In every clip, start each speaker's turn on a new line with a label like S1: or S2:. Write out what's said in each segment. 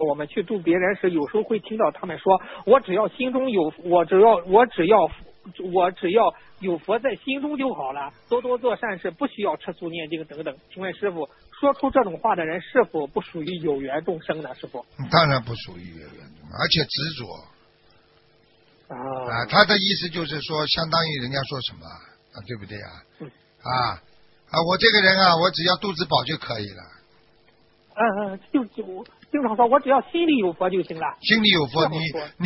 S1: 我们去度别人时，有时候会听到他们说，我只要心中有，我只要有佛在心中就好了，多多做善事，不需要吃素念经等等。请问师傅，说出这种话的人是否不属于有缘众生呢？师傅？
S2: 当然不属于有缘众生，而且执着。他的意思就是说，相当于人家说什么对不对啊？我这个人我只要肚子饱就可以了。
S1: 就经常说，我只要心里有佛就行了。
S2: 心里有佛，你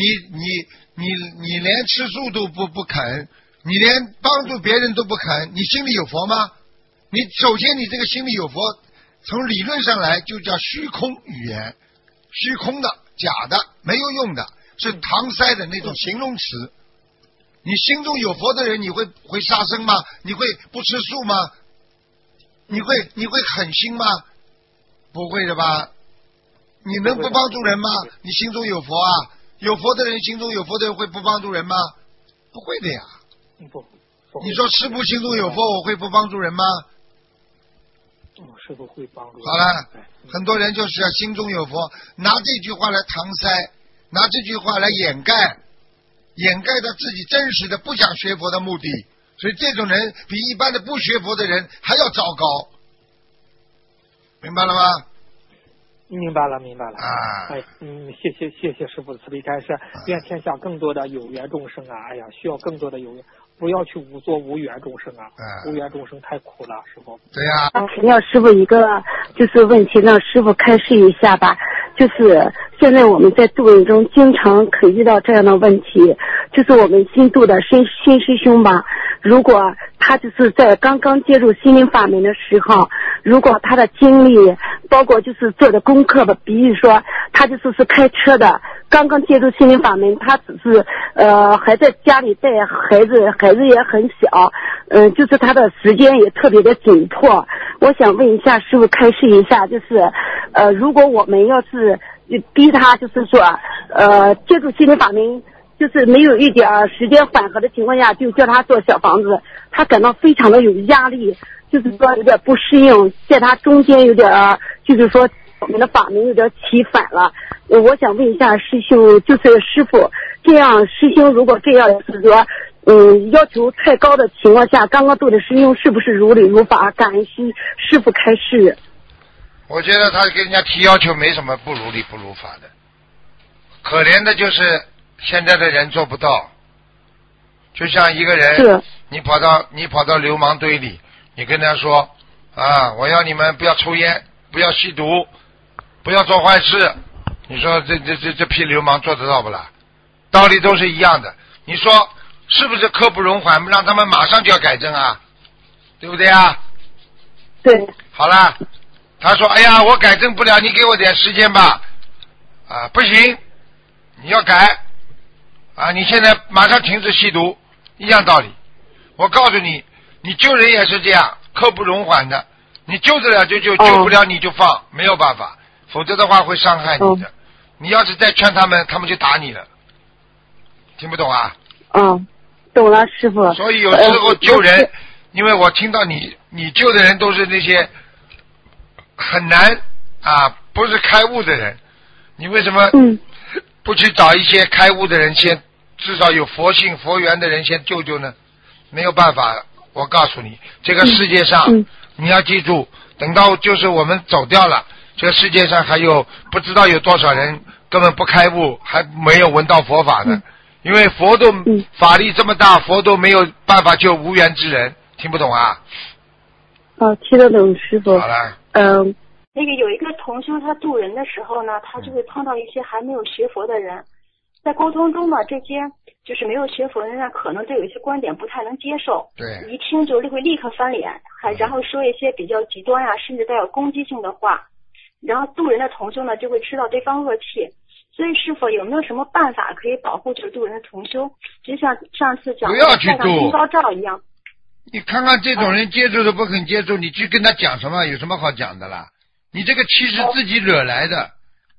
S2: 连吃素都不肯，你连帮助别人都不肯，你心里有佛吗？你首先你这个心里有佛，从理论上来就叫虚空语言，虚空的、假的、没有用的，是搪塞的那种形容词。你心中有佛的人，你会杀生吗？你会不吃素吗？你会狠心吗？不会的吧？你能不帮助人吗？你心中有佛有佛的人，心中有佛的人会不帮助人吗？不会的呀。你说师父心中有佛，我会不帮助人吗？
S1: 师父会帮助。
S2: 好了，很多人就是要心中有佛，拿这句话来搪塞，拿这句话来掩盖他自己真实的不想学佛的目的，所以这种人比一般的不学佛的人还要糟糕，明白了吗？
S1: 明白了。谢谢师父的慈悲开示，愿天下更多的有缘众生需要更多的有缘，不要去做无缘众生无缘众生太苦了，师父。
S2: 对呀。
S3: 请教师父一个就是问题，让师父开示一下吧。就是现在我们在度人中经常可遇到这样的问题，就是我们新度的新师兄吧，如果他就是在刚刚接触心灵法门的时候，如果他的经历包括就是做的功课吧，比如说他就是开车的，刚刚接触心灵法门，他只是还在家里带孩子也很小，就是他的时间也特别的紧迫。我想问一下师父开示一下，就是如果我们要是逼他就是说接触心灵法门，就是没有一点时间缓和的情况下就叫他做小房子，他感到非常的有压力，就是说有点不适应，在他中间有点就是说我们的法门有点起反了。我想问一下师兄，就是师父，这样师兄如果这样是说要求太高的情况下，刚刚度的师兄是不是如理如法？感恩师父开示。
S2: 我觉得他跟人家提要求没什么不如理不如法的，可怜的就是现在的人做不到。就像一个人，你跑到流氓堆里，你跟他说我要你们不要抽烟，不要吸毒，不要做坏事，你说这批流氓做得到不啦？道理都是一样的，你说是不是刻不容缓，让他们马上就要改正对不对
S3: 对。
S2: 好了，他说哎呀我改正不了，你给我点时间吧。不行，你要改你现在马上停止吸毒，一样道理。我告诉你，你救人也是这样，刻不容缓的，你救得了就救，救不了你就放，没有办法，否则的话会伤害你的。你要是再劝他们就打你了，听不懂
S3: 懂了师父。
S2: 所以有时候救人，因为我听到你救的人都是那些很难不是开悟的人，你为什么不去找一些开悟的人，先至少有佛性佛缘的人先救救呢？没有办法，我告诉你，这个世界上你要记住，等到就是我们走掉了，这个世界上还有不知道有多少人根本不开悟，还没有闻到佛法的。因为佛都法力这么大，佛都没有办法救无缘之人，听不懂
S3: 听得懂师父。
S2: 好了。
S4: 那个有一个同修，他渡人的时候呢，他就会碰到一些还没有学佛的人，在沟通中呢，这些就是没有学佛的人可能对有一些观点不太能接受，
S2: 对，
S4: 一听就会立刻翻脸，然后说一些比较极端甚至带有攻击性的话，然后渡人的同修呢就会吃到对方恶气。所以师父有没有什么办法可以保护这个渡人的同修？就像上次讲
S2: 不要去渡
S4: 金高照一样。
S2: 你看看这种人接触都不肯接触，你去跟他讲什么？有什么好讲的啦？你这个气是自己惹来的，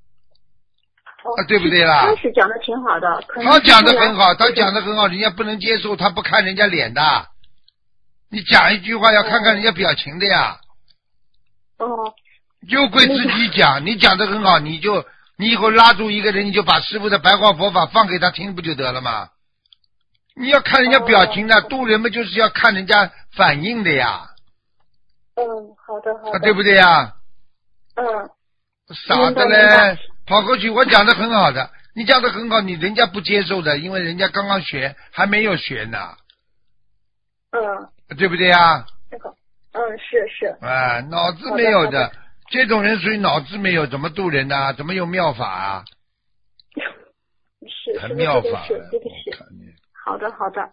S2: 对不对啦？
S4: 开始讲的挺好的，
S2: 他讲的很好，他讲的很好，人家不能接受，他不看人家脸的。你讲一句话要看看人家表情的呀。就归自己讲，你讲的很好，你就你以后拉住一个人，你就把师父的白话佛法放给他听，不就得了吗？你要看人家表情的，渡人们就是要看人家反应的呀。
S4: 好的好的。
S2: 对不对呀？傻的嘞，跑过去，我讲的很好的，你讲的很好，人家不接受的，因为人家刚刚学，还没有学呢。对不对呀？
S4: 是。
S2: 脑子没有的，这种人属于脑子没有，怎么渡人呢？怎么有妙法啊？
S4: 是
S2: 妙法，
S4: 对不起。好的。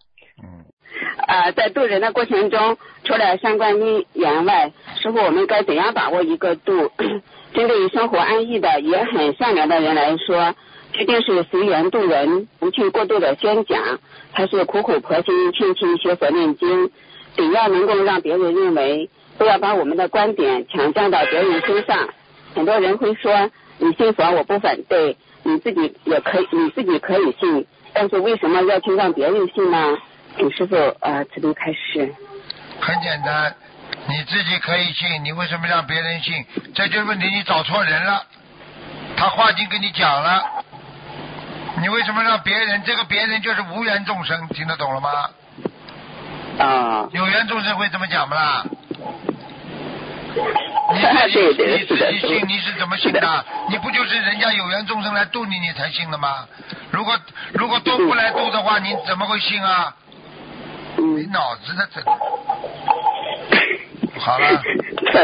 S5: 在渡人的过程中，除了相关因缘外，师傅，我们该怎样把握一个度？针对于生活安逸的也很善良的人来说，决定是随缘度人，不去过度的宣讲，还是苦口婆心劝其学佛念经？只要能够让别人认为，不要把我们的观点强加到别人身上。很多人会说，你信佛我不反对，你自己可以信，但是为什么要去让别人信呢？请师父慈悲开示。
S2: 很简单，你自己可以信，你为什么让别人信？这就是问题，你找错人了。他话已经跟你讲了，你为什么让别人？这个别人就是无缘众生，听得懂了吗？有缘众生会这么讲不啦？你自己信，你是怎么信的？你不就是人家有缘众生来度你，你才信的吗？如果都不来度的话，你怎么会信啊？你脑子的这个好了。